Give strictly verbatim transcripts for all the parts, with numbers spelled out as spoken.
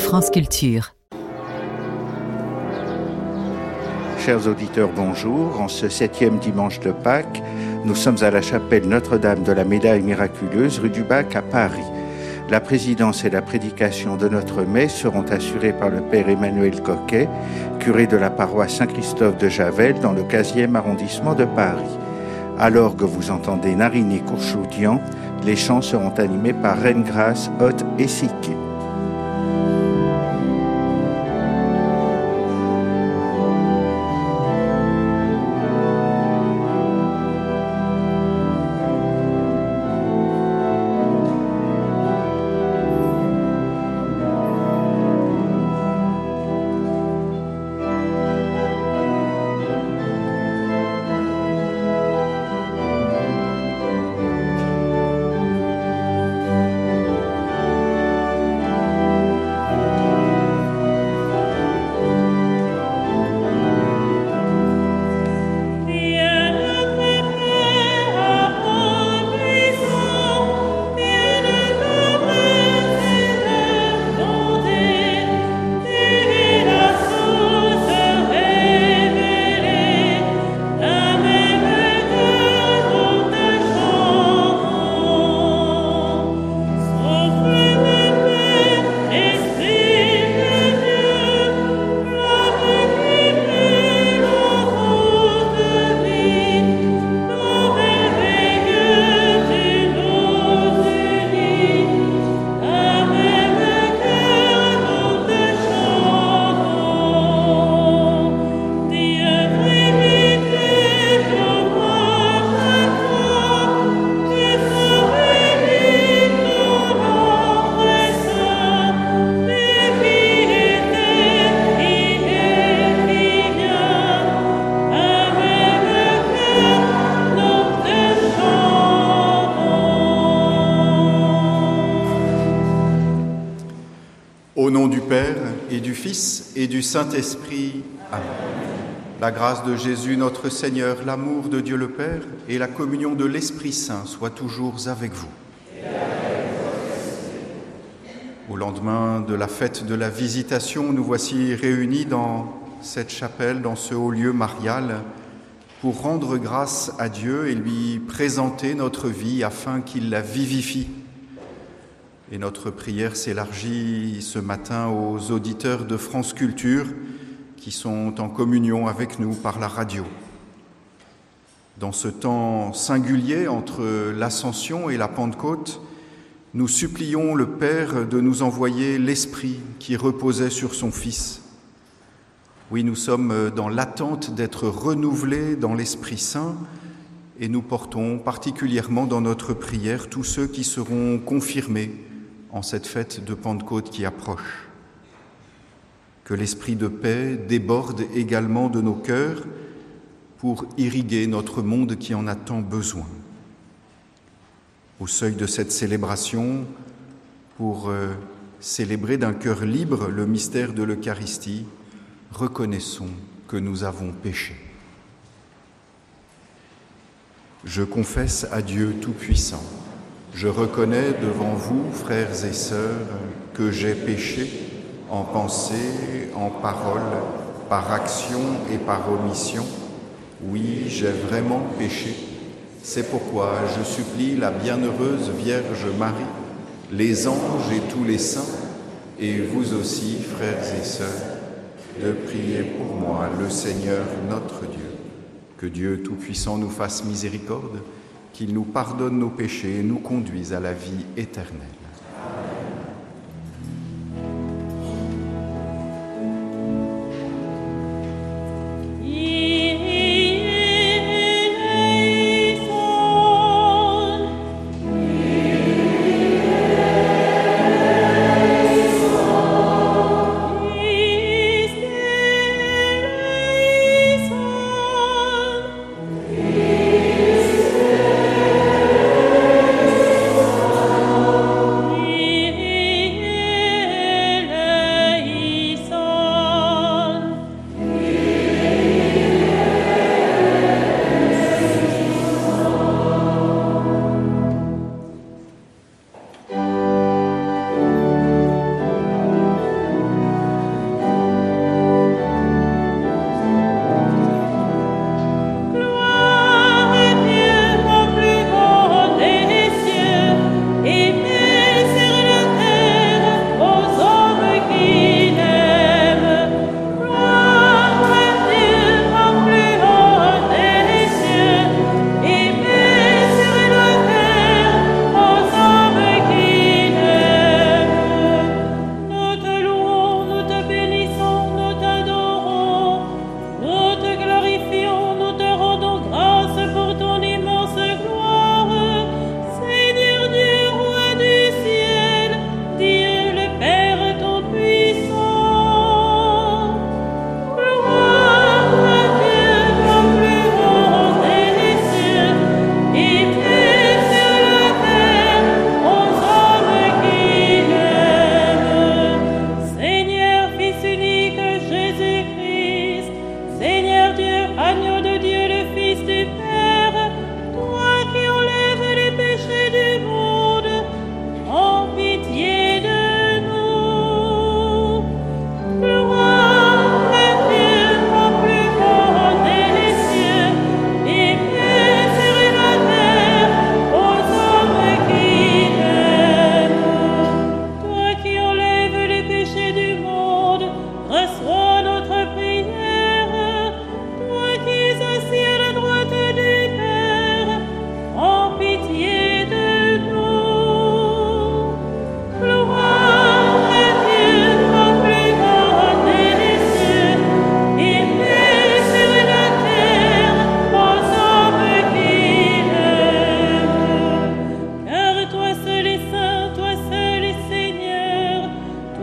France Culture. Chers auditeurs, bonjour. En ce septième dimanche de Pâques, nous sommes à la chapelle Notre-Dame de la Médaille Miraculeuse, rue du Bac à Paris. La présidence et la prédication de notre messe seront assurées par le Père Emmanuel Coquet, curé de la paroisse Saint-Christophe de Javel, dans le quinzième arrondissement de Paris. À l'orgue, vous entendez Nariné Courchoudian. Les chants seront animés par Reine Grâce, Haute et Siké. Au nom du Père et du Fils et du Saint-Esprit. Amen. La grâce de Jésus notre Seigneur, l'amour de Dieu le Père et la communion de l'Esprit Saint soient toujours avec vous. Au lendemain de la fête de la Visitation, nous voici réunis dans cette chapelle, dans ce haut lieu marial, pour rendre grâce à Dieu et lui présenter notre vie afin qu'il la vivifie. Et notre prière s'élargit ce matin aux auditeurs de France Culture qui sont en communion avec nous par la radio. Dans ce temps singulier entre l'Ascension et la Pentecôte, nous supplions le Père de nous envoyer l'Esprit qui reposait sur son Fils. Oui, nous sommes dans l'attente d'être renouvelés dans l'Esprit Saint et nous portons particulièrement dans notre prière tous ceux qui seront confirmés en cette fête de Pentecôte qui approche. Que l'esprit de paix déborde également de nos cœurs pour irriguer notre monde qui en a tant besoin. Au seuil de cette célébration, pour euh, célébrer d'un cœur libre le mystère de l'Eucharistie, reconnaissons que nous avons péché. Je confesse à Dieu Tout-Puissant. Je reconnais devant vous, frères et sœurs, que j'ai péché en pensée, en parole, par action et par omission. Oui, j'ai vraiment péché. C'est pourquoi je supplie la bienheureuse Vierge Marie, les anges et tous les saints, et vous aussi, frères et sœurs, de prier pour moi, le Seigneur notre Dieu. Que Dieu Tout-Puissant nous fasse miséricorde, qu'il nous pardonne nos péchés et nous conduise à la vie éternelle.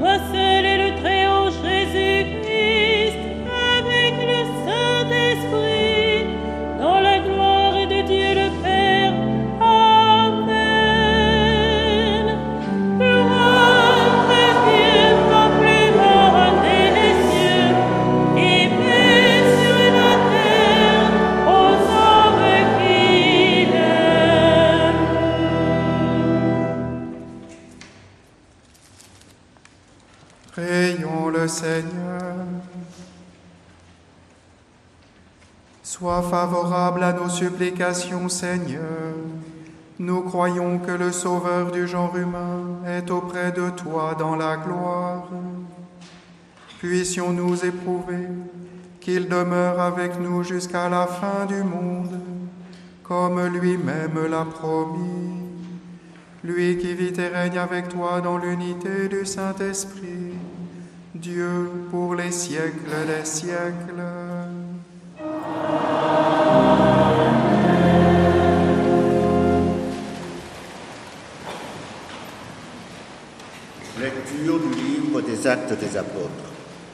toi seul et le Très-Haut Jésus-Christ, avec le Saint-Esprit, dans la gloire de Dieu le Père. Amen. Gloire revienne plus loin des cieux et paix sur la terre aux hommes qui l'aiment. Prions le Seigneur. Sois favorable à nos supplications, Seigneur. Nous croyons que le Sauveur du genre humain est auprès de toi dans la gloire. Puissions-nous éprouver qu'il demeure avec nous jusqu'à la fin du monde, comme lui-même l'a promis. Lui qui vit et règne avec toi dans l'unité du Saint-Esprit, Dieu pour les siècles des siècles. Lecture du livre des Actes des Apôtres.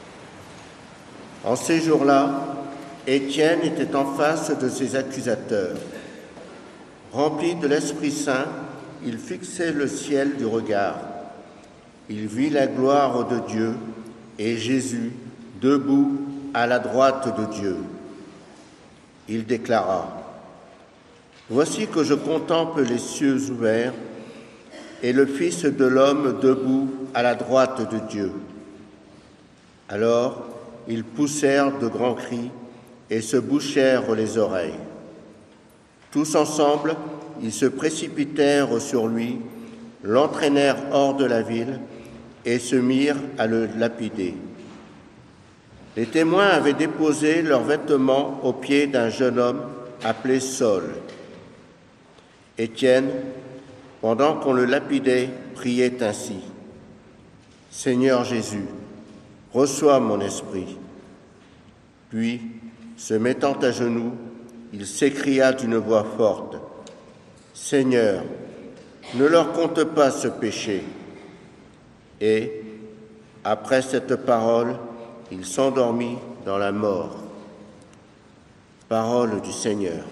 En ces jours-là, Étienne était en face de ses accusateurs. Rempli de l'Esprit Saint, il fixait le ciel du regard. Il vit la gloire de Dieu et Jésus debout à la droite de Dieu. Il déclara : « Voici que je contemple les cieux ouverts et le Fils de l'homme debout à la droite de Dieu. » Alors ils poussèrent de grands cris et se bouchèrent les oreilles. Tous ensemble, ils se précipitèrent sur lui, l'entraînèrent hors de la ville et se mirent à le lapider. Les témoins avaient déposé leurs vêtements aux pieds d'un jeune homme appelé Saul. Étienne, pendant qu'on le lapidait, priait ainsi : « Seigneur Jésus, reçois mon esprit. » Puis, se mettant à genoux, il s'écria d'une voix forte : « Seigneur, ne leur compte pas ce péché. » Et, après cette parole, il s'endormit dans la mort. Parole du Seigneur.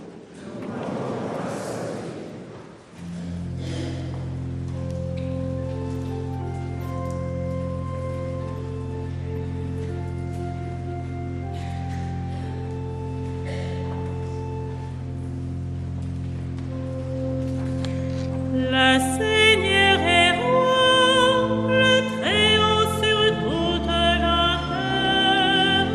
Le Seigneur est roi, le Très-Haut sur toute la terre.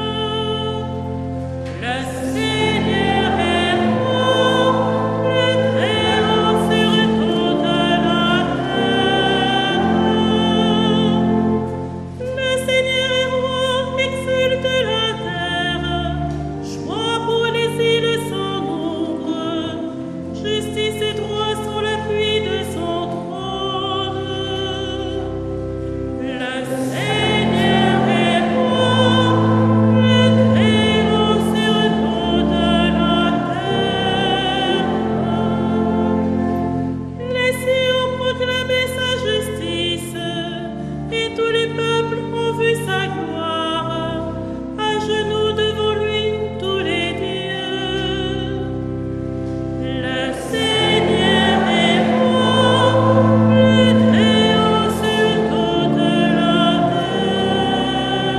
Le Seigneur est roi, le Très-Haut sur toute la terre. Le Seigneur est roi, exulte la terre. Joie pour les îles sans nombre. Justice et droit sont l'appui de son trône. Le Seigneur est roi, le Très-Haut sur toute la terre. Les cieux ont proclamé sa justice, et tous les peuples ont vu sa gloire. À genoux devant lui, tous les dieux. Le Seigneur est roi, le Très-Haut sur toute la terre.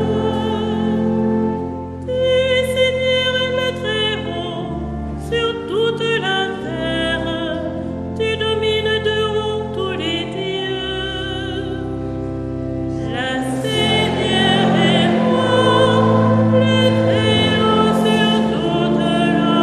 Tu, Seigneur, le Très-Haut sur toute la terre. Tu domines de haut tous les dieux. Le Seigneur est roi, le Très-Haut sur toute la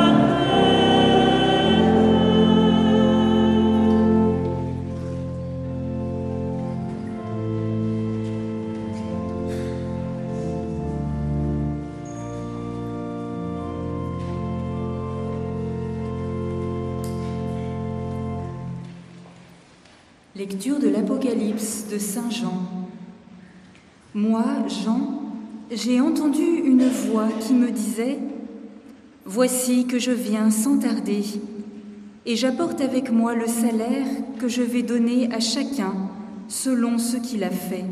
Lecture de l'Apocalypse de Saint Jean. Moi, Jean, j'ai entendu une voix qui me disait : « Voici que je viens sans tarder, et j'apporte avec moi le salaire que je vais donner à chacun selon ce qu'il a fait. »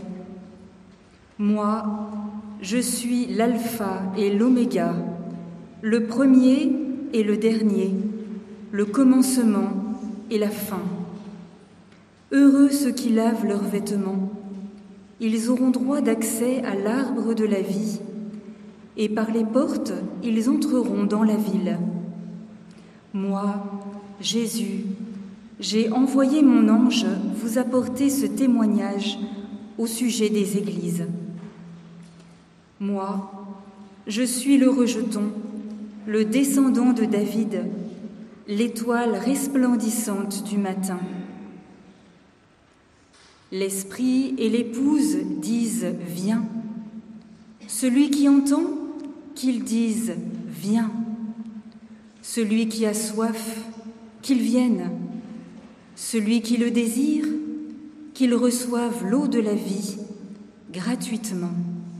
Moi, je suis l'alpha et l'oméga, le premier et le dernier, le commencement et la fin. Heureux ceux qui lavent leurs vêtements, ils auront droit d'accès à l'arbre de la vie, et par les portes, ils entreront dans la ville. Moi, Jésus, j'ai envoyé mon ange vous apporter ce témoignage au sujet des églises. Moi, je suis le rejeton, le descendant de David, l'étoile resplendissante du matin. L'esprit et l'épouse disent « Viens ». Celui qui entend, qu'il dise « Viens ». Celui qui a soif, qu'il vienne. Celui qui le désire, qu'il reçoive l'eau de la vie gratuitement.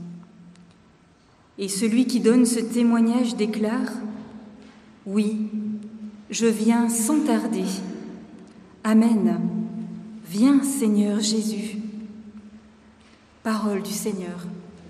Et celui qui donne ce témoignage déclare « Oui, je viens sans tarder. Amen. Viens, Seigneur Jésus. » Parole du Seigneur.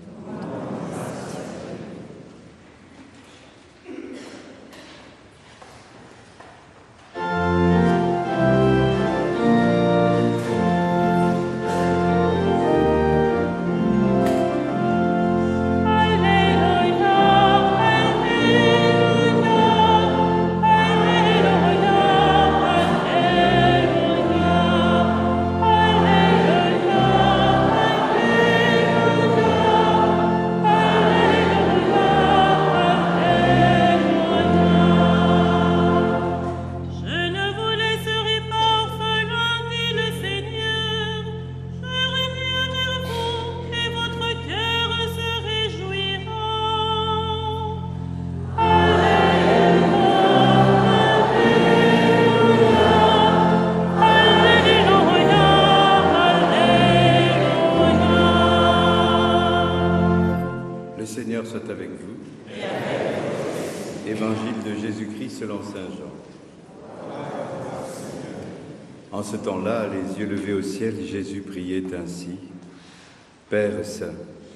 En ce temps-là, les yeux levés au ciel, Jésus priait ainsi. Père saint,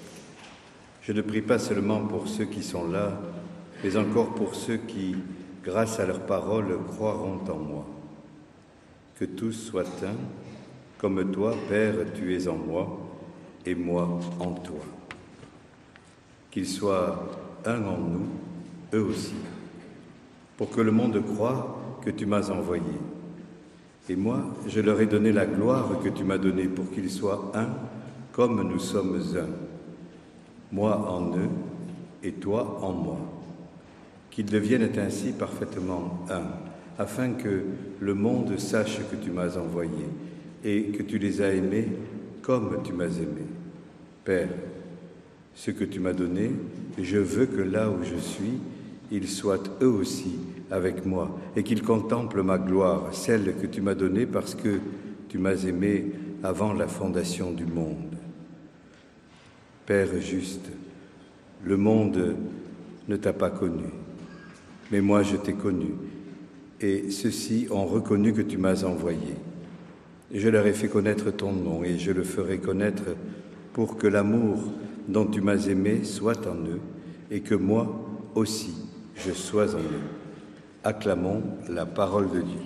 je ne prie pas seulement pour ceux qui sont là, mais encore pour ceux qui, grâce à leurs paroles, croiront en moi. Que tous soient un, comme toi, Père, tu es en moi, et moi en toi. Qu'ils soient un en nous, eux aussi, pour que le monde croie que tu m'as envoyé. Et moi, je leur ai donné la gloire que tu m'as donnée pour qu'ils soient un, comme nous sommes un. Moi en eux et toi en moi. Qu'ils deviennent ainsi parfaitement un, afin que le monde sache que tu m'as envoyé et que tu les as aimés comme tu m'as aimé. Père, ce que tu m'as donné, je veux que là où je suis, ils soient eux aussi avec moi, et qu'ils contemplent ma gloire, celle que tu m'as donnée parce que tu m'as aimé avant la fondation du monde. Père juste, le monde ne t'a pas connu, mais moi je t'ai connu, et ceux-ci ont reconnu que tu m'as envoyé. Je leur ai fait connaître ton nom, et je le ferai connaître pour que l'amour dont tu m'as aimé soit en eux, et que moi aussi je sois en eux. Acclamons la parole de Dieu.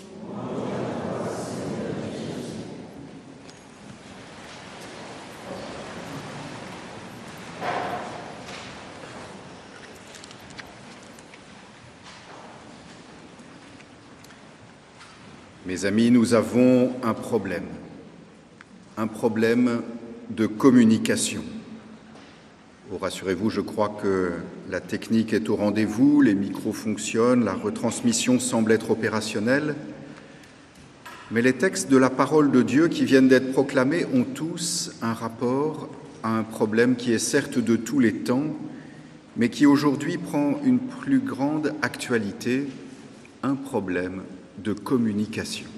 Mes amis, nous avons un problème, un problème de communication. Oh, rassurez-vous, je crois que la technique est au rendez-vous, les micros fonctionnent, la retransmission semble être opérationnelle. Mais les textes de la parole de Dieu qui viennent d'être proclamés ont tous un rapport à un problème qui est certes de tous les temps, mais qui aujourd'hui prend une plus grande actualité, un problème de communication.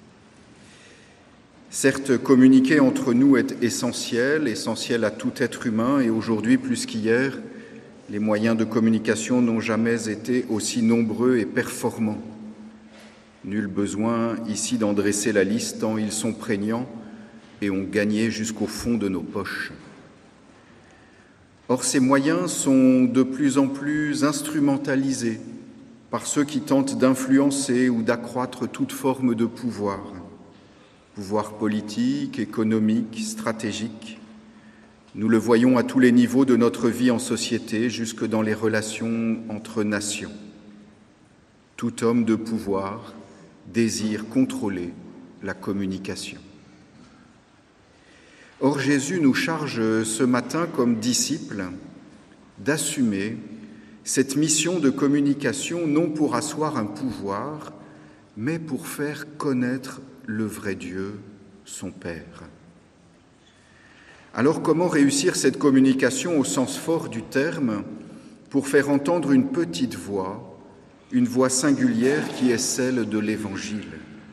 Certes, communiquer entre nous est essentiel, essentiel à tout être humain, et aujourd'hui, plus qu'hier, les moyens de communication n'ont jamais été aussi nombreux et performants. Nul besoin ici d'en dresser la liste, tant ils sont prégnants et ont gagné jusqu'au fond de nos poches. Or, ces moyens sont de plus en plus instrumentalisés par ceux qui tentent d'influencer ou d'accroître toute forme de pouvoir, pouvoir politique, économique, stratégique. Nous le voyons à tous les niveaux de notre vie en société, jusque dans les relations entre nations. Tout homme de pouvoir désire contrôler la communication. Or, Jésus nous charge ce matin comme disciples d'assumer cette mission de communication non pour asseoir un pouvoir, mais pour faire connaître le vrai Dieu, son Père. Alors, comment réussir cette communication au sens fort du terme pour faire entendre une petite voix, une voix singulière qui est celle de l'Évangile?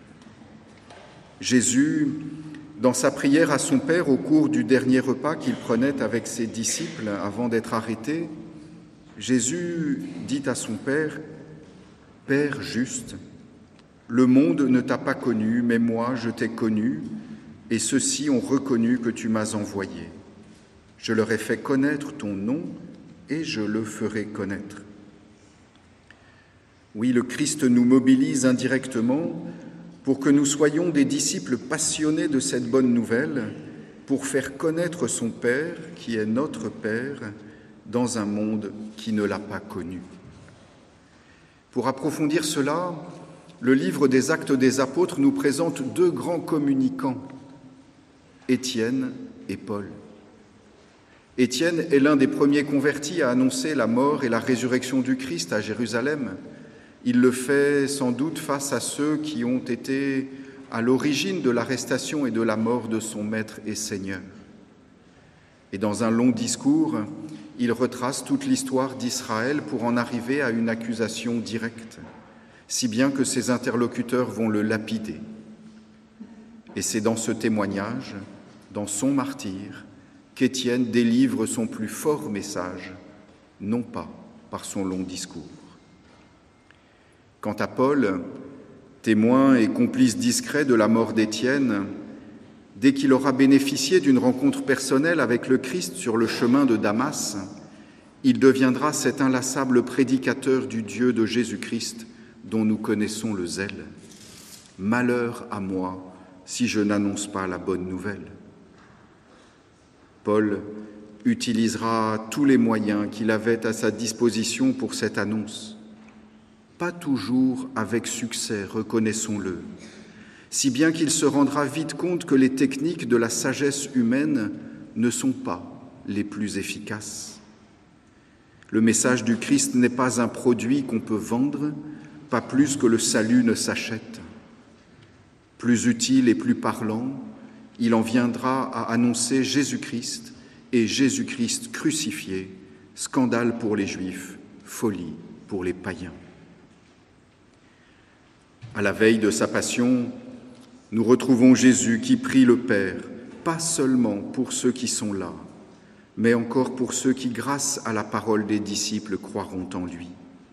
Jésus, dans sa prière à son Père au cours du dernier repas qu'il prenait avec ses disciples avant d'être arrêté, Jésus dit à son Père, « Père juste, le monde ne t'a pas connu, mais moi je t'ai connu, et ceux-ci ont reconnu que tu m'as envoyé. Je leur ai fait connaître ton nom, et je le ferai connaître. » Oui, le Christ nous mobilise indirectement pour que nous soyons des disciples passionnés de cette bonne nouvelle, pour faire connaître son Père, qui est notre Père, dans un monde qui ne l'a pas connu. Pour approfondir cela, le livre des Actes des Apôtres nous présente deux grands communicants, Étienne et Paul. Étienne est l'un des premiers convertis à annoncer la mort et la résurrection du Christ à Jérusalem. Il le fait sans doute face à ceux qui ont été à l'origine de l'arrestation et de la mort de son Maître et Seigneur. Et dans un long discours, il retrace toute l'histoire d'Israël pour en arriver à une accusation directe, si bien que ses interlocuteurs vont le lapider. Et c'est dans ce témoignage, dans son martyre, qu'Étienne délivre son plus fort message, non pas par son long discours. Quant à Paul, témoin et complice discret de la mort d'Étienne, dès qu'il aura bénéficié d'une rencontre personnelle avec le Christ sur le chemin de Damas, il deviendra cet inlassable prédicateur du Dieu de Jésus-Christ dont nous connaissons le zèle. « Malheur à moi si je n'annonce pas la bonne nouvelle. » Paul utilisera tous les moyens qu'il avait à sa disposition pour cette annonce. Pas toujours avec succès, reconnaissons-le, si bien qu'il se rendra vite compte que les techniques de la sagesse humaine ne sont pas les plus efficaces. Le message du Christ n'est pas un produit qu'on peut vendre, pas plus que le salut ne s'achète. Plus utile et plus parlant, il en viendra à annoncer Jésus-Christ et Jésus-Christ crucifié, scandale pour les Juifs, folie pour les païens. À la veille de sa passion, nous retrouvons Jésus qui prie le Père, pas seulement pour ceux qui sont là, mais encore pour ceux qui, grâce à la parole des disciples, croiront en lui.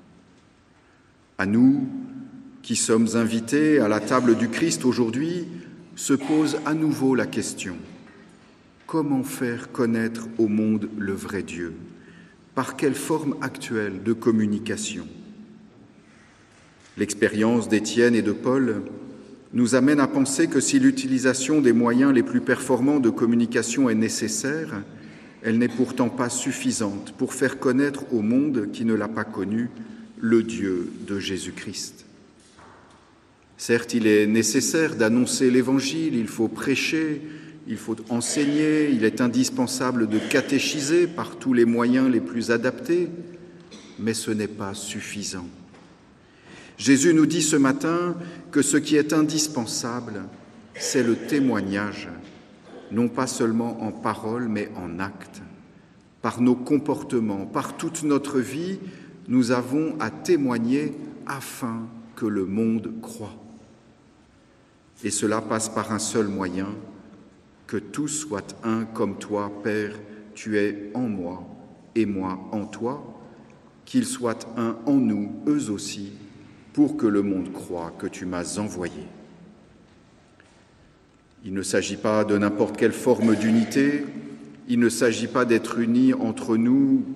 À nous, qui sommes invités à la table du Christ aujourd'hui, se pose à nouveau la question : comment faire connaître au monde le vrai Dieu ? Par quelle forme actuelle de communication ? L'expérience d'Étienne et de Paul nous amène à penser que si l'utilisation des moyens les plus performants de communication est nécessaire, elle n'est pourtant pas suffisante pour faire connaître au monde qui ne l'a pas connu le Dieu de Jésus-Christ. Certes, il est nécessaire d'annoncer l'Évangile, il faut prêcher, il faut enseigner, il est indispensable de catéchiser par tous les moyens les plus adaptés, mais ce n'est pas suffisant. Jésus nous dit ce matin que ce qui est indispensable, c'est le témoignage, non pas seulement en parole, mais en acte. Par nos comportements, par toute notre vie, nous avons à témoigner afin que le monde croie. Et cela passe par un seul moyen, que tous soient un comme toi, Père, tu es en moi et moi en toi, qu'ils soient un en nous, eux aussi, pour que le monde croie que tu m'as envoyé. Il ne s'agit pas de n'importe quelle forme d'unité, Il ne s'agit pas d'être unis entre nous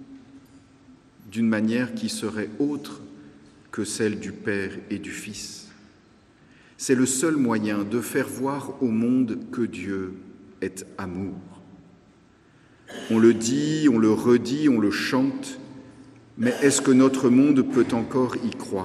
d'une manière qui serait autre que celle du Père et du Fils. C'est le seul moyen de faire voir au monde que Dieu est amour. On le dit, on le redit, on le chante, mais est-ce que notre monde peut encore y croire ?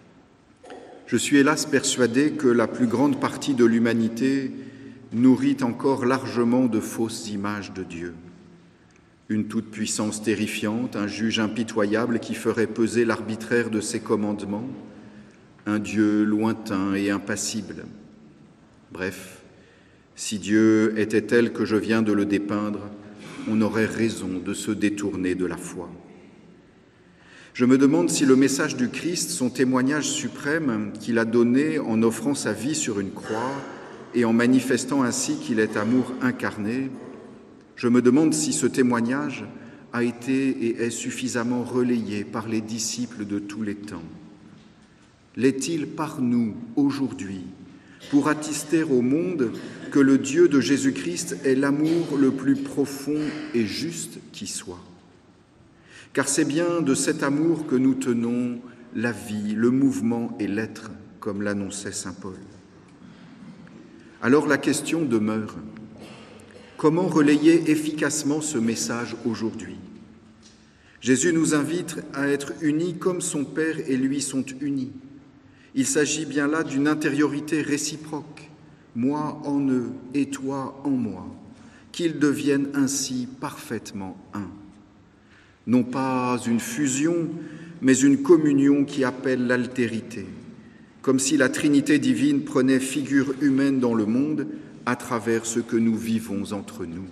Je suis hélas persuadé que la plus grande partie de l'humanité nourrit encore largement de fausses images de Dieu. Une toute-puissance terrifiante, un juge impitoyable qui ferait peser l'arbitraire de ses commandements, un Dieu lointain et impassible. Bref, si Dieu était tel que je viens de le dépeindre, on aurait raison de se détourner de la foi. Je me demande si le message du Christ, son témoignage suprême qu'il a donné en offrant sa vie sur une croix et en manifestant ainsi qu'il est amour incarné, je me demande si ce témoignage a été et est suffisamment relayé par les disciples de tous les temps. L'est-il par nous, aujourd'hui, pour attester au monde que le Dieu de Jésus-Christ est l'amour le plus profond et juste qui soit ? Car c'est bien de cet amour que nous tenons la vie, le mouvement et l'être, comme l'annonçait saint Paul. Alors la question demeure, comment relayer efficacement ce message aujourd'hui ? Jésus nous invite à être unis comme son Père et lui sont unis. Il s'agit bien là d'une intériorité réciproque, moi en eux et toi en moi, qu'ils deviennent ainsi parfaitement un. Non pas une fusion, mais une communion qui appelle l'altérité, comme si la Trinité divine prenait figure humaine dans le monde à travers ce que nous vivons entre nous.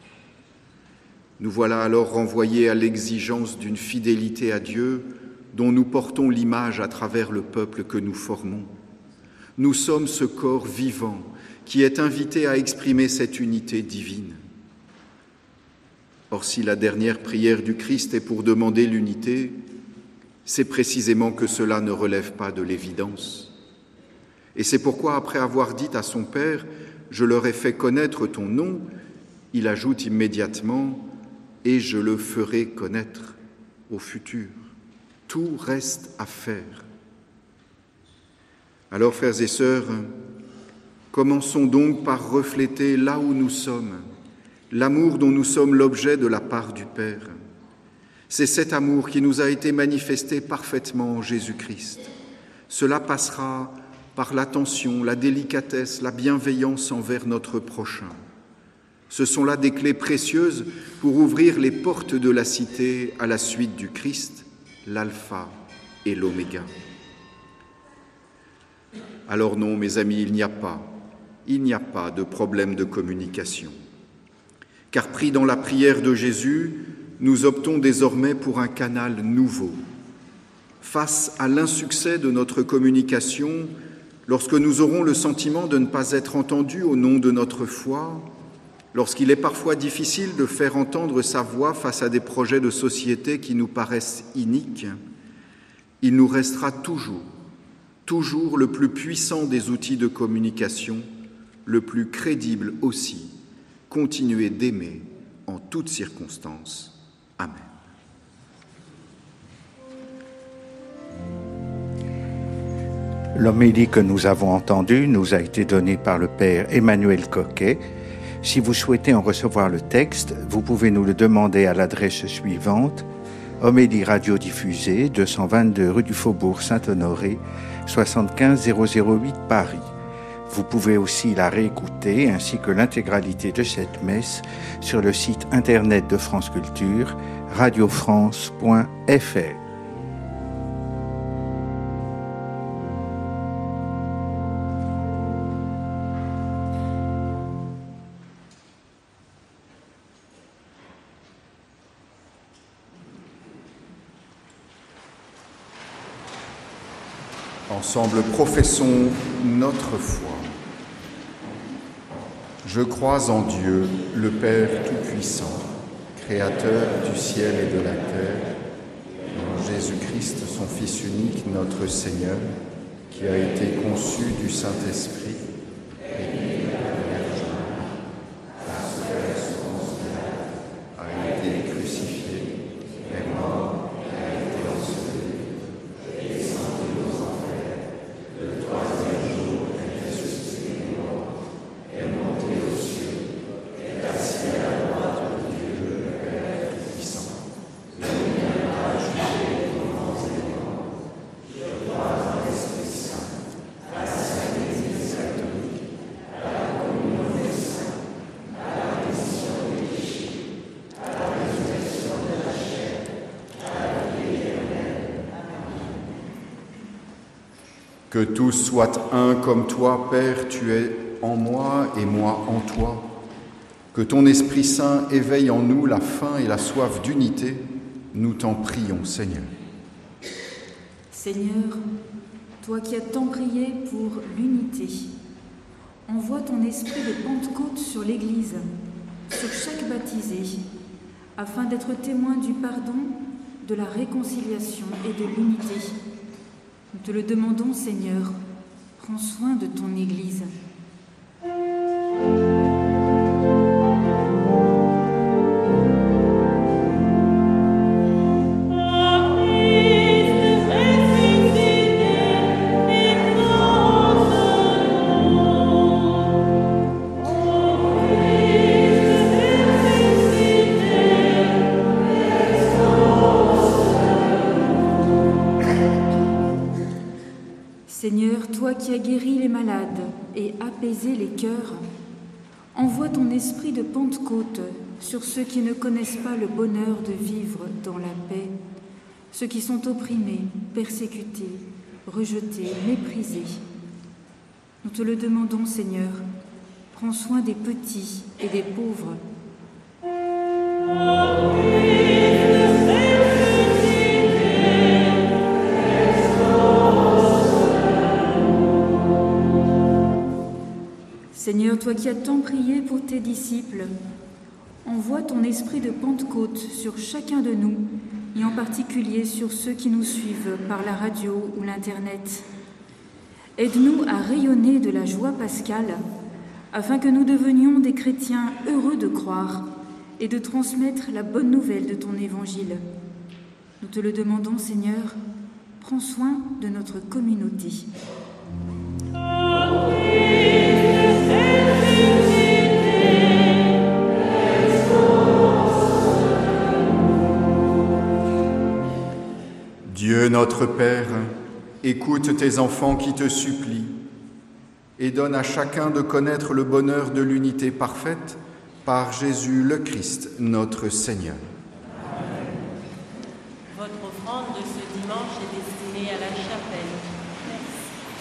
Nous voilà alors renvoyés à l'exigence d'une fidélité à Dieu dont nous portons l'image à travers le peuple que nous formons. Nous sommes ce corps vivant qui est invité à exprimer cette unité divine. Or, si la dernière prière du Christ est pour demander l'unité, c'est précisément que cela ne relève pas de l'évidence. Et c'est pourquoi, après avoir dit à son Père « Je leur ai fait connaître ton nom », il ajoute immédiatement « Et je le ferai connaître au futur ». Tout reste à faire. Alors, frères et sœurs, commençons donc par refléter là où nous sommes, l'amour dont nous sommes l'objet de la part du Père. C'est cet amour qui nous a été manifesté parfaitement en Jésus-Christ. Cela passera par l'attention, la délicatesse, la bienveillance envers notre prochain. Ce sont là des clés précieuses pour ouvrir les portes de la cité à la suite du Christ, l'alpha et l'oméga. Alors non, mes amis, il n'y a pas, il n'y a pas de problème de communication. Car pris dans la prière de Jésus, nous optons désormais pour un canal nouveau. Face à l'insuccès de notre communication, lorsque nous aurons le sentiment de ne pas être entendus au nom de notre foi, lorsqu'il est parfois difficile de faire entendre sa voix face à des projets de société qui nous paraissent iniques, il nous restera toujours, toujours le plus puissant des outils de communication, le plus crédible aussi, continuer d'aimer en toutes circonstances. Amen. L'homélie que nous avons entendue nous a été donnée par le Père Emmanuel Coquet. Si vous souhaitez en recevoir le texte, vous pouvez nous le demander à l'adresse suivante: Homélie radiodiffusée, deux cent vingt-deux rue du Faubourg Saint-Honoré, soixante-quinze zéro zéro huit Paris. Vous pouvez aussi la réécouter ainsi que l'intégralité de cette messe sur le site internet de France Culture, radio france point f r. Ensemble, professons notre foi. Je crois en Dieu, le Père Tout-Puissant, Créateur du ciel et de la terre, en Jésus-Christ, son Fils unique, notre Seigneur, qui a été conçu du Saint-Esprit et né de la Vierge Marie, par la source de Que tous soient un comme toi, Père, tu es en moi et moi en toi. Que ton Esprit Saint éveille en nous la faim et la soif d'unité, nous t'en prions, Seigneur. Seigneur, toi qui as tant prié pour l'unité, envoie ton esprit de Pentecôte sur l'Église, sur chaque baptisé, afin d'être témoin du pardon, de la réconciliation et de l'unité. Nous te le demandons, Seigneur, prends soin de ton Église. Seigneur, toi qui as guéri les malades et apaisé les cœurs, envoie ton esprit de Pentecôte sur ceux qui ne connaissent pas le bonheur de vivre dans la paix, ceux qui sont opprimés, persécutés, rejetés, méprisés. Nous te le demandons, Seigneur, prends soin des petits et des pauvres. Seigneur, toi qui as tant prié pour tes disciples, envoie ton esprit de Pentecôte sur chacun de nous, et en particulier sur ceux qui nous suivent par la radio ou l'Internet. Aide-nous à rayonner de la joie pascale, afin que nous devenions des chrétiens heureux de croire et de transmettre la bonne nouvelle de ton évangile. Nous te le demandons, Seigneur, prends soin de notre communauté. Dieu notre Père, écoute tes enfants qui te supplient et donne à chacun de connaître le bonheur de l'unité parfaite par Jésus le Christ, notre Seigneur. Amen. Votre offrande de ce dimanche est destinée à la chapelle. Merci.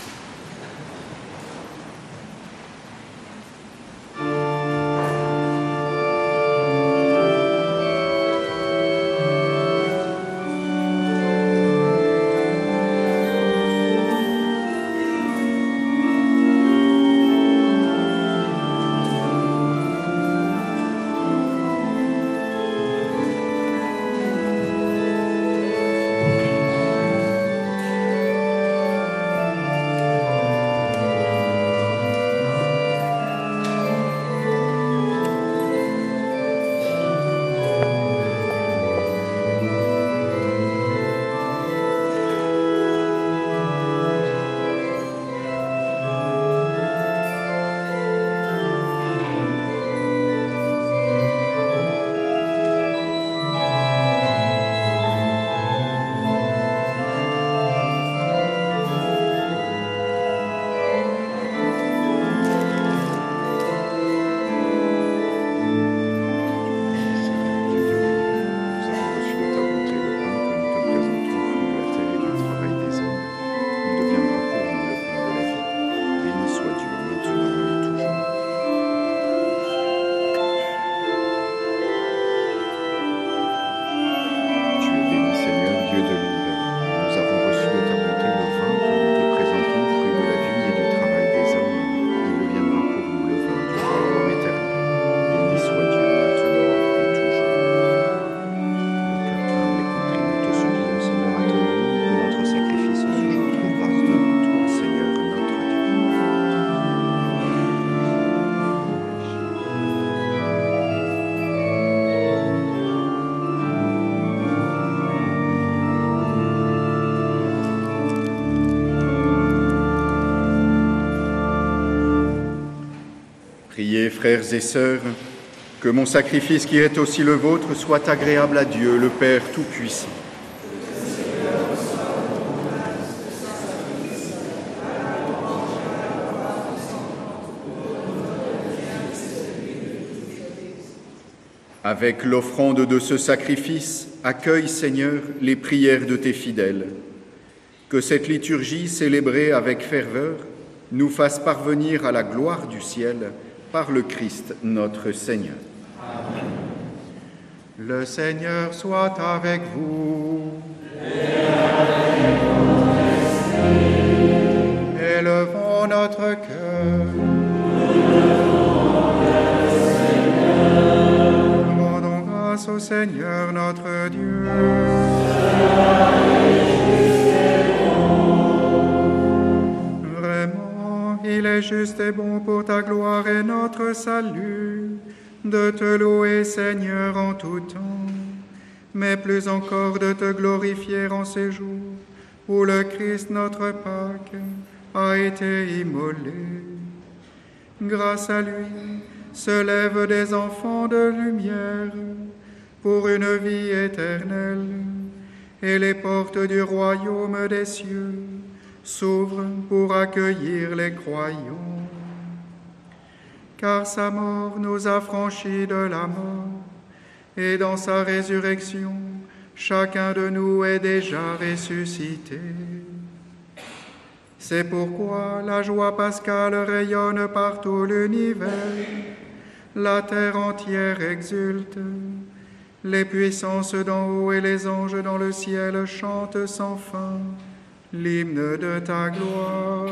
Priez, frères et sœurs, que mon sacrifice qui est aussi le vôtre soit agréable à Dieu, le Père Tout-Puissant. Avec l'offrande de ce sacrifice, accueille, Seigneur, les prières de tes fidèles. Que cette liturgie célébrée avec ferveur nous fasse parvenir à la gloire du ciel par le Christ notre Seigneur. Amen. Le Seigneur soit avec vous. Et avec votre esprit. Élevons notre cœur. Rendons grâce au Seigneur notre Dieu. Vraiment, il est juste et bon pour ta gloire et notre salut de te louer, Seigneur, en tout temps, mais plus encore de te glorifier en ces jours où le Christ, notre Pâque, a été immolé. Grâce à lui, se lèvent des enfants de lumière pour une vie éternelle, et les portes du royaume des cieux s'ouvrent pour accueillir les croyants. Car sa mort nous a franchis de la mort, et dans sa résurrection, chacun de nous est déjà ressuscité. C'est pourquoi la joie pascale rayonne par tout l'univers, la terre entière exulte, les puissances d'en haut et les anges dans le ciel chantent sans fin l'hymne de ta gloire.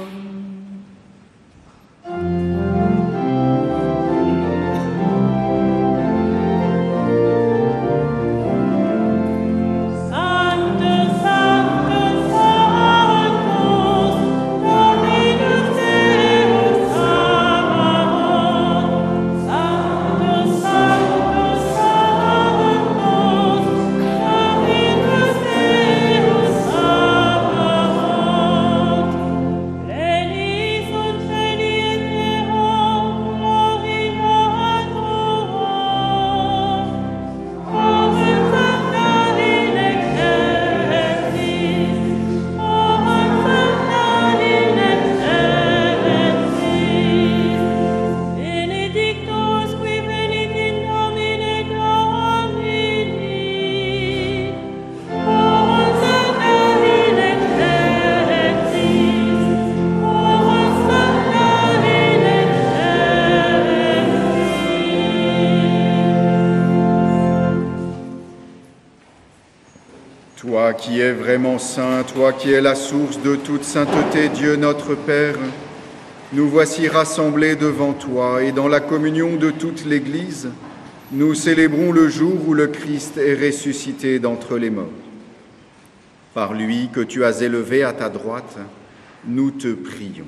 Toi qui es vraiment saint, toi qui es la source de toute sainteté, Dieu notre Père, nous voici rassemblés devant toi et dans la communion de toute l'Église, nous célébrons le jour où le Christ est ressuscité d'entre les morts. Par lui que tu as élevé à ta droite, nous te prions.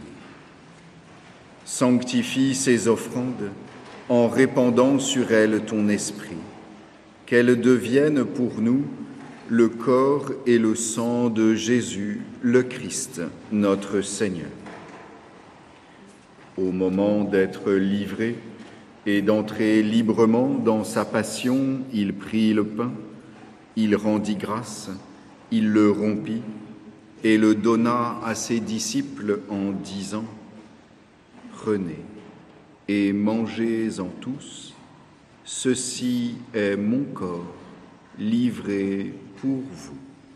Sanctifie ces offrandes en répandant sur elles ton esprit, qu'elles deviennent pour nous le corps et le sang de Jésus, le Christ, notre Seigneur. Au moment d'être livré et d'entrer librement dans sa passion, il prit le pain, il rendit grâce, il le rompit et le donna à ses disciples en disant « Prenez et mangez-en tous, ceci est mon corps livré pour vous. »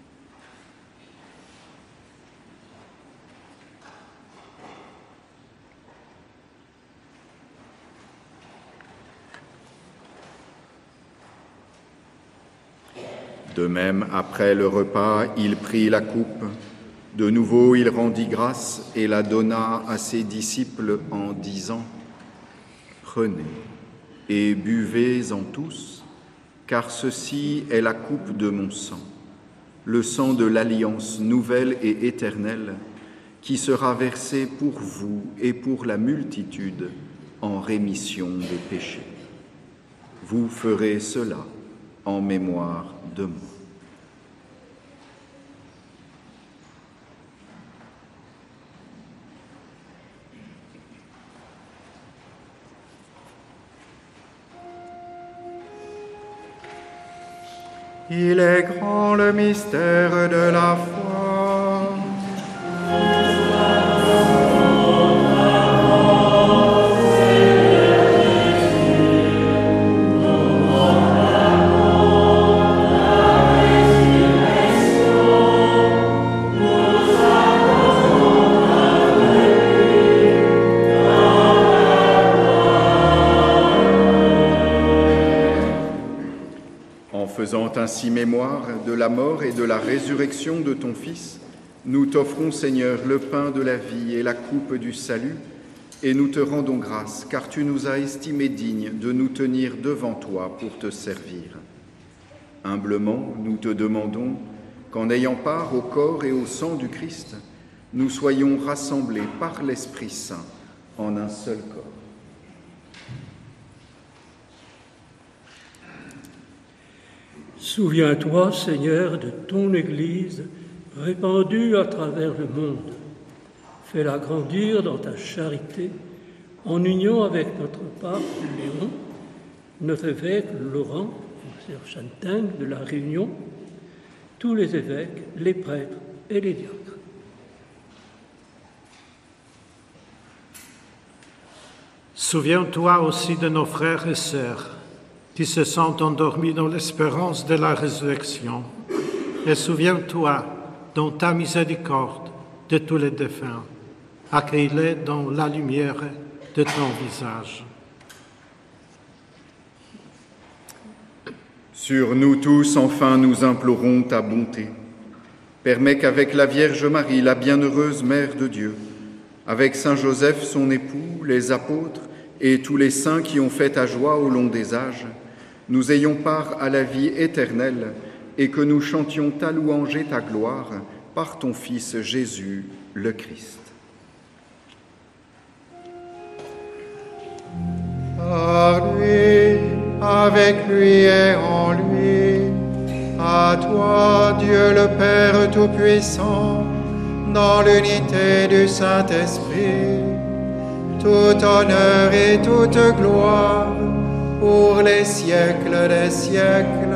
De même, après le repas, il prit la coupe. De nouveau, il rendit grâce et la donna à ses disciples en disant « Prenez et buvez-en tous, car ceci est la coupe de mon sang, le sang de l'alliance nouvelle et éternelle, qui sera versé pour vous et pour la multitude en rémission des péchés. Vous ferez cela en mémoire de moi. » Il est grand le mystère de la foi. Nous En faisant ainsi mémoire de la mort et de la résurrection de ton Fils, nous t'offrons, Seigneur, le pain de la vie et la coupe du salut, et nous te rendons grâce, car tu nous as estimés dignes de nous tenir devant toi pour te servir. Humblement, nous te demandons qu'en ayant part au corps et au sang du Christ, nous soyons rassemblés par l'Esprit Saint en un seul corps. Souviens-toi, Seigneur, de ton Église répandue à travers le monde. Fais-la grandir dans ta charité, en union avec notre pape Léon, notre évêque Laurent, Sœur Chantin de la Réunion, tous les évêques, les prêtres et les diacres. Souviens-toi aussi de nos frères et sœurs qui se sont endormis dans l'espérance de la résurrection. Et souviens-toi, dans ta miséricorde, de tous les défunts. Accueille-les dans la lumière de ton visage. Sur nous tous, enfin, nous implorons ta bonté. Permets qu'avec la Vierge Marie, la bienheureuse Mère de Dieu, avec Saint Joseph, son époux, les apôtres et tous les saints qui ont fait ta joie au long des âges, nous ayons part à la vie éternelle et que nous chantions ta louange et ta gloire par ton Fils Jésus, le Christ. Par lui, avec lui et en lui, à toi, Dieu le Père Tout-Puissant, dans l'unité du Saint-Esprit, tout honneur et toute gloire pour les siècles des siècles.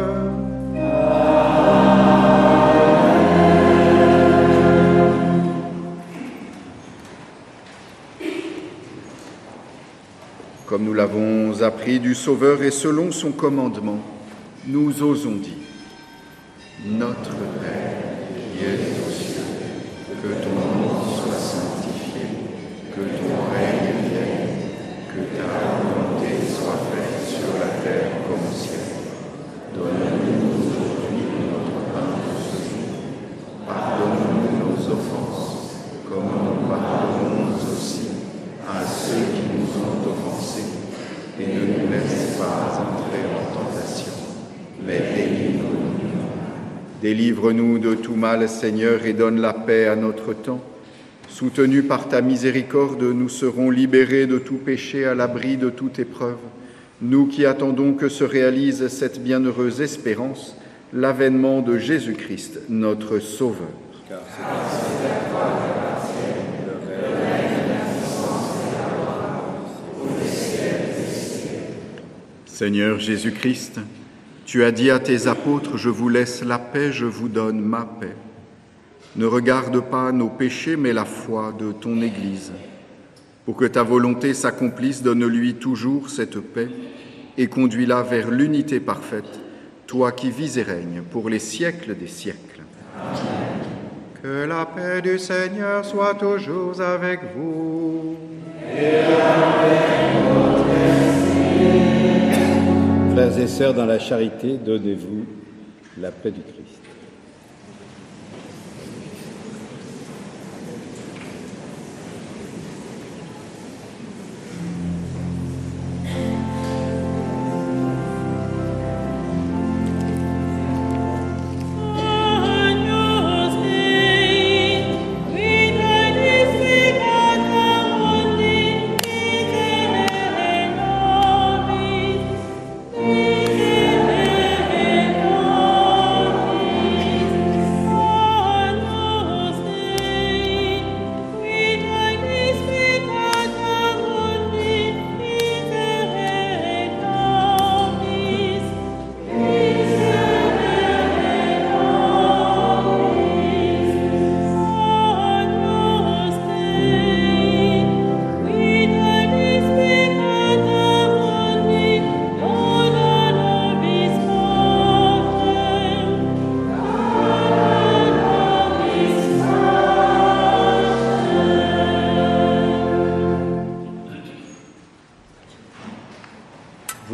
Comme nous l'avons appris du Sauveur et selon son commandement, nous osons dire: Notre Père, qui es aux cieux, que ton nom soit sanctifié, que ton règne vienne, que ta volonté soit faite sur la terre comme au ciel. Donne-nous aujourd'hui notre pain de ce jour. Pardonne-nous nos offenses, comme nous pardonnons aussi à ceux qui nous ont offensés. Et ne nous laisse pas entrer en tentation, mais délivre-nous du mal. Délivre-nous de tout mal, Seigneur, et donne la paix à notre temps. Soutenus par ta miséricorde, nous serons libérés de tout péché, à l'abri de toute épreuve. Nous qui attendons que se réalise cette bienheureuse espérance, l'avènement de Jésus-Christ, notre Sauveur. Car c'est à toi la grâce, le règne, la puissance et la gloire, pour les siècles des siècles. Seigneur Jésus-Christ, tu as dit à tes apôtres: je vous laisse la paix, je vous donne ma paix. Ne regarde pas nos péchés, mais la foi de ton Église. Pour que ta volonté s'accomplisse, donne-lui toujours cette paix et conduis-la vers l'unité parfaite, toi qui vis et règnes pour les siècles des siècles. Amen. Que la paix du Seigneur soit toujours avec vous. Et avec votre esprit. Frères et sœurs, dans la charité, donnez-vous la paix du Christ. Amen.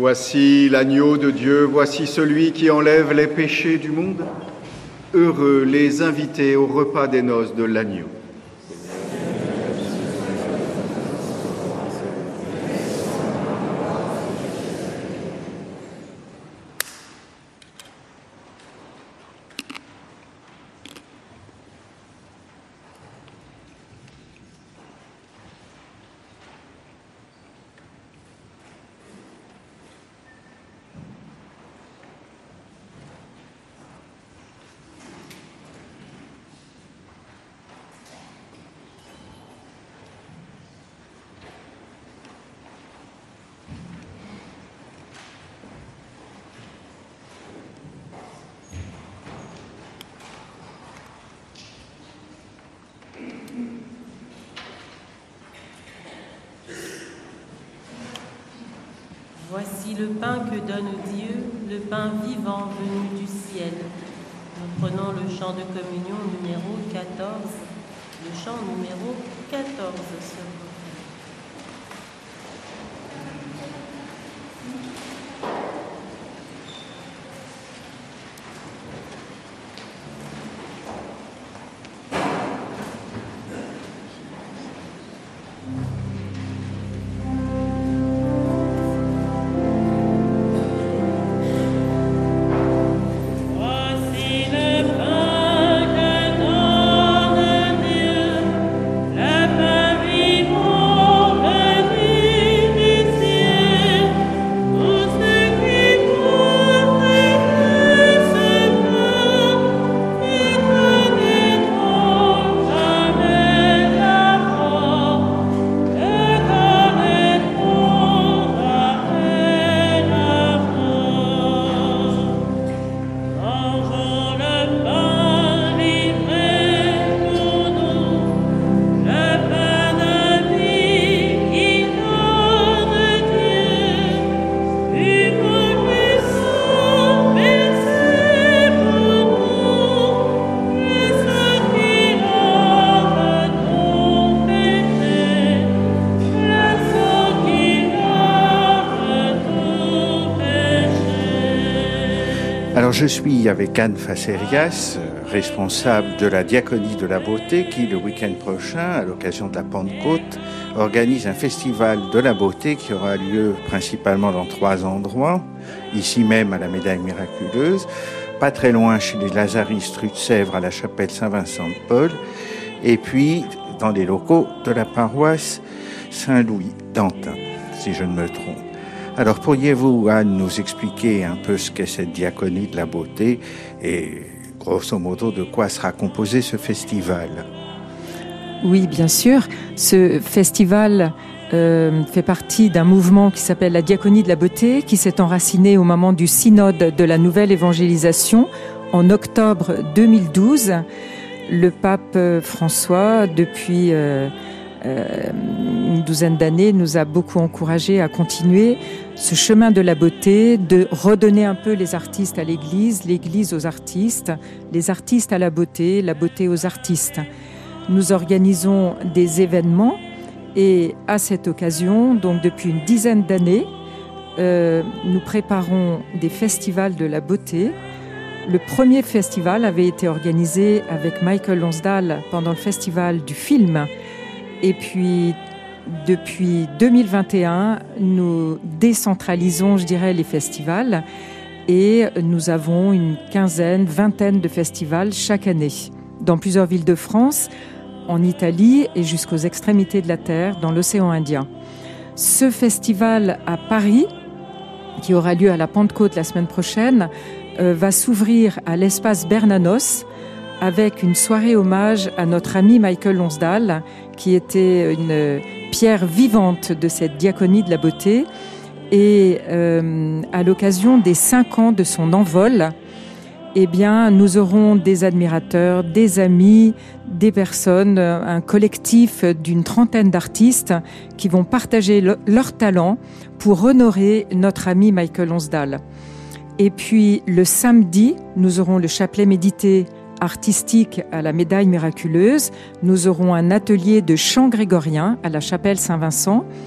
Voici l'agneau de Dieu, voici celui qui enlève les péchés du monde. Heureux les invités au repas des noces de l'agneau. Voici le pain que donne Dieu, le pain vivant venu du ciel. Nous prenons le chant de communion numéro quatorze, le chant numéro quatorze sur vous. Alors je suis avec Anne Facerias, responsable de la Diaconie de la Beauté, qui le week-end prochain, à l'occasion de la Pentecôte, organise un festival de la beauté qui aura lieu principalement dans trois endroits, ici même à la Médaille Miraculeuse, pas très loin chez les Lazaristes rue de Sèvres à la chapelle Saint-Vincent-de-Paul, et puis dans les locaux de la paroisse Saint-Louis d'Antin, si je ne me trompe. Alors pourriez-vous, Anne, nous expliquer un peu ce qu'est cette diaconie de la beauté et grosso modo de quoi sera composé ce festival? Oui, bien sûr. Ce festival euh, fait partie d'un mouvement qui s'appelle la Diaconie de la beauté, qui s'est enraciné au moment du synode de la nouvelle évangélisation en octobre deux mille douze. Le pape François, depuis euh, euh, une douzaine d'années, nous a beaucoup encouragés à continuer ce chemin de la beauté, de redonner un peu les artistes à l'Église, l'Église aux artistes, les artistes à la beauté, la beauté aux artistes. Nous organisons des événements et à cette occasion, donc depuis une dizaine d'années, euh, nous préparons des festivals de la beauté. Le premier festival avait été organisé avec Michael Lonsdale pendant le festival du film. Et puis, depuis deux mille vingt et un, nous décentralisons, je dirais, les festivals et nous avons une quinzaine, vingtaine de festivals chaque année dans plusieurs villes de France, en Italie et jusqu'aux extrémités de la Terre, dans l'océan Indien. Ce festival à Paris, qui aura lieu à la Pentecôte la semaine prochaine, euh, va s'ouvrir à l'espace Bernanos avec une soirée hommage à notre ami Michael Lonsdale, qui était une pierre vivante de cette diaconie de la beauté. Et euh, à l'occasion des cinq ans de son envol, eh bien, nous aurons des admirateurs, des amis, des personnes, un collectif d'une trentaine d'artistes qui vont partager le, leur talent pour honorer notre ami Michael Lonsdale. Et puis, le samedi, nous aurons le chapelet médité artistique à la Médaille Miraculeuse. Nous aurons un atelier de chant grégorien à la chapelle Saint-Vincent.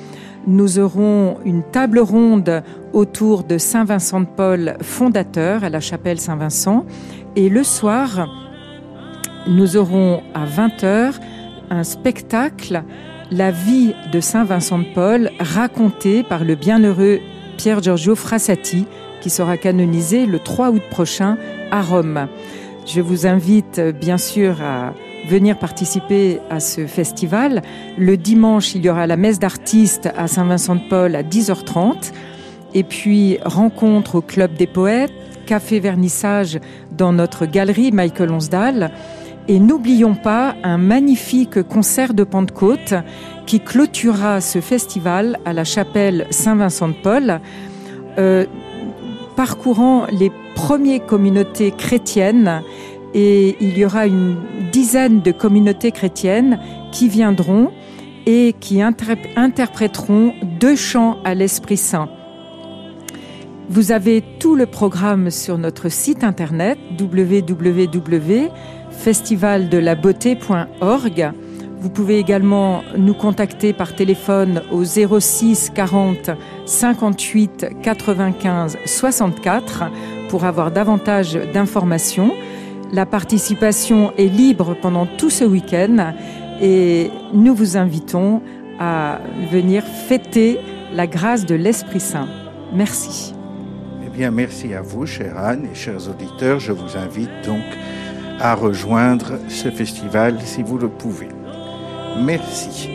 nous aurons une table ronde autour de Saint Vincent de Paul, fondateur à la chapelle Saint-Vincent. Et le soir, nous aurons à vingt heures un spectacle, La vie de Saint Vincent de Paul, racontée par le bienheureux Pier Giorgio Frassati, qui sera canonisé le trois août prochain à Rome. Je vous invite bien sûr à venir participer à ce festival. Le dimanche, il y aura la messe d'artistes à Saint Vincent de Paul à dix heures trente. Et puis, rencontre au Club des Poètes, café vernissage dans notre galerie Michael Onsdal. Et n'oublions pas un magnifique concert de Pentecôte qui clôturera ce festival à la chapelle Saint Vincent de Paul, euh, parcourant les premières communautés chrétiennes. Et il y aura une dizaine de communautés chrétiennes qui viendront et qui interp- interpréteront deux chants à l'Esprit Saint. Vous avez tout le programme sur notre site internet w w w point festival de la beauté point org. Vous pouvez également nous contacter par téléphone au zéro six quarante cinquante-huit quatre-vingt-quinze soixante-quatre pour avoir davantage d'informations. La participation est libre pendant tout ce week-end et nous vous invitons à venir fêter la grâce de l'Esprit Saint. Merci. Eh bien, merci à vous, chère Anne et chers auditeurs. Je vous invite donc à rejoindre ce festival si vous le pouvez. Merci.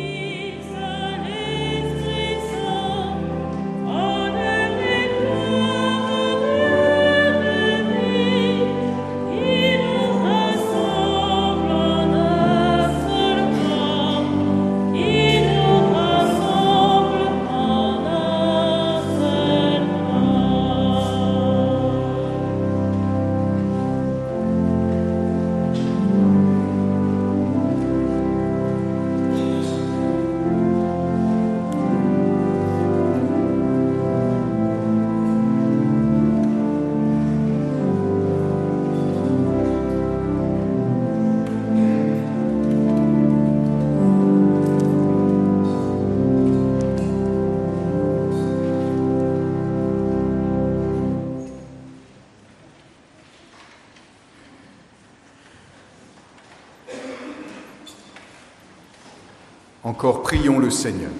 Encore prions le Seigneur.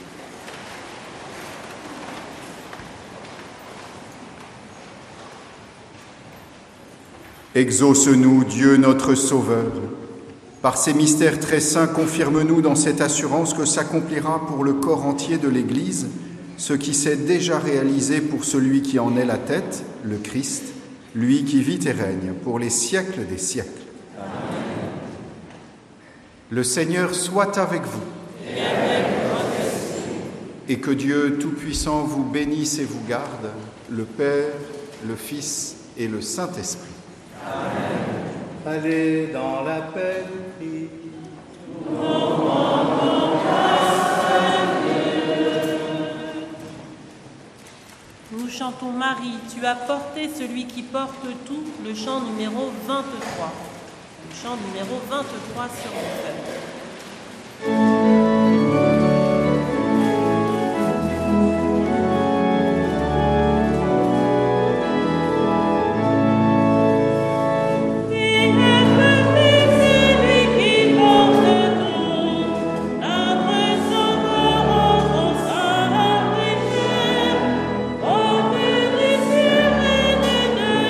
Exauce-nous, Dieu notre Sauveur. Par ces mystères très saints, confirme-nous dans cette assurance que s'accomplira pour le corps entier de l'Église ce qui s'est déjà réalisé pour celui qui en est la tête, le Christ, lui qui vit et règne pour les siècles des siècles. Amen. Le Seigneur soit avec vous. Et avec votre esprit. Et que Dieu Tout-Puissant vous bénisse et vous garde, le Père, le Fils et le Saint-Esprit. Amen. Allez dans la paix du Christ. Nous chantons Marie, tu as porté celui qui porte tout, le chant numéro vingt-trois. Le chant numéro vingt-trois sur le feuille.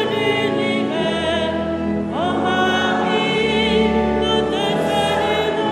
Oh Marie, ne te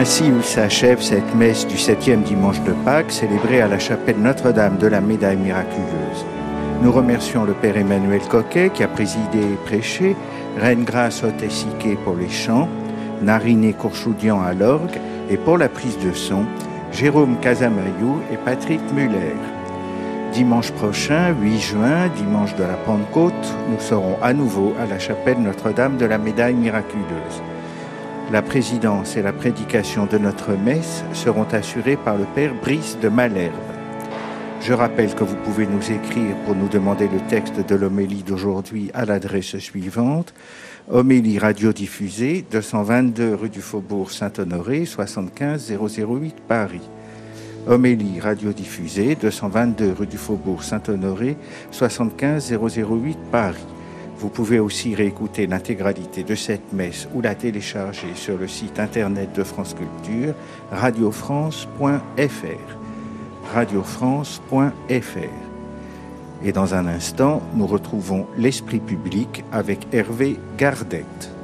Ainsi où s'achève cette messe du septième dimanche de Pâques, célébrée à la chapelle Notre-Dame de la Médaille miraculeuse. Nous remercions le Père Emmanuel Coquet qui a présidé et prêché, Reine Grâce Otessiquet pour les chants, Nariné Courchoudian à l'orgue et pour la prise de son, Jérôme Casamayou et Patrick Muller. Dimanche prochain, huit juin, dimanche de la Pentecôte, nous serons à nouveau à la chapelle Notre-Dame de la Médaille miraculeuse. La présidence et la prédication de notre messe seront assurées par le Père Brice de Malherbe. Je rappelle que vous pouvez nous écrire pour nous demander le texte de l'homélie d'aujourd'hui à l'adresse suivante: homélie radiodiffusée, deux cent vingt-deux rue du Faubourg Saint-Honoré, soixante-quinze zéro zéro huit Paris. Homélie radiodiffusée, deux cent vingt-deux rue du Faubourg Saint-Honoré, soixante-quinze zéro zéro huit Paris. Vous pouvez aussi réécouter l'intégralité de cette messe ou la télécharger sur le site internet de France Culture, radiofrance point f r. radiofrance point f r. Et dans un instant, nous retrouvons l'Esprit public avec Hervé Gardette.